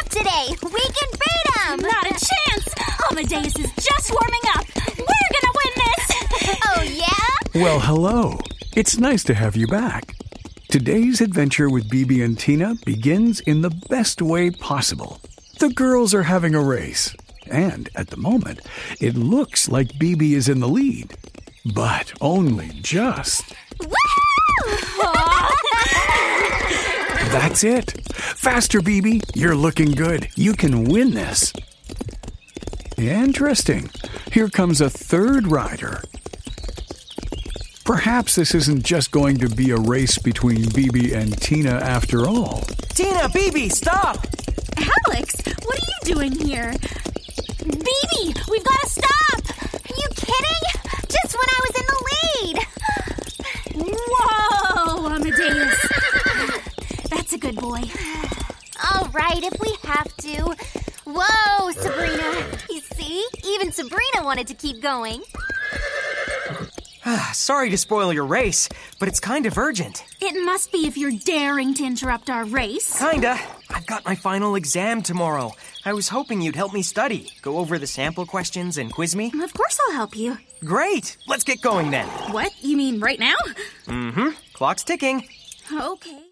Today, we can beat him! Not a chance! Amadeus is just warming up. We're gonna win this! Oh, yeah? Well, hello. It's nice to have you back. Today's adventure with Bibi and Tina begins in the best way possible. The girls are having a race, and at the moment, it looks like Bibi is in the lead. But only just. Woo! That's it. Faster, Bibi. You're looking good. You can win this. Interesting. Here comes a third rider. Perhaps this isn't just going to be a race between Bibi and Tina after all. Tina, Bibi, stop! Alex, what are you doing here? Bibi, we've got to stop! Are you kidding? Just when I was in the lead! Whoa, Amadeus! That's a good boy. All right, if we have to. Whoa, Sabrina. You see? Even Sabrina wanted to keep going. Sorry to spoil your race, but it's kind of urgent. It must be if you're daring to interrupt our race. Kinda. I've got my final exam tomorrow. I was hoping you'd help me study, go over the sample questions and quiz me. Of course I'll help you. Great! Let's get going then. What? You mean right now? Mm-hmm. Clock's ticking. Okay.